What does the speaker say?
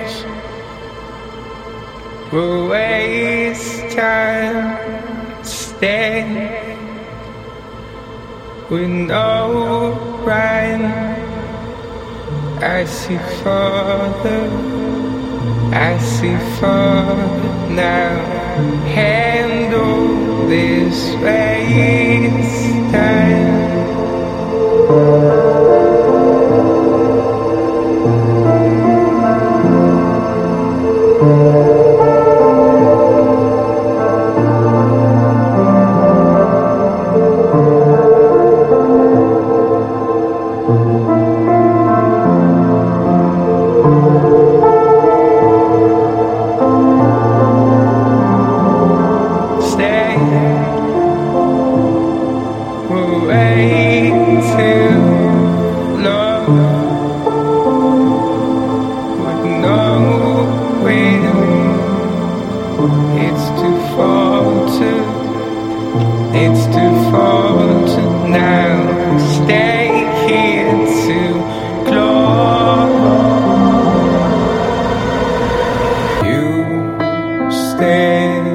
We'll waste time, stay with no rhyme. I see further, I see further now. Handle this waste time. Stay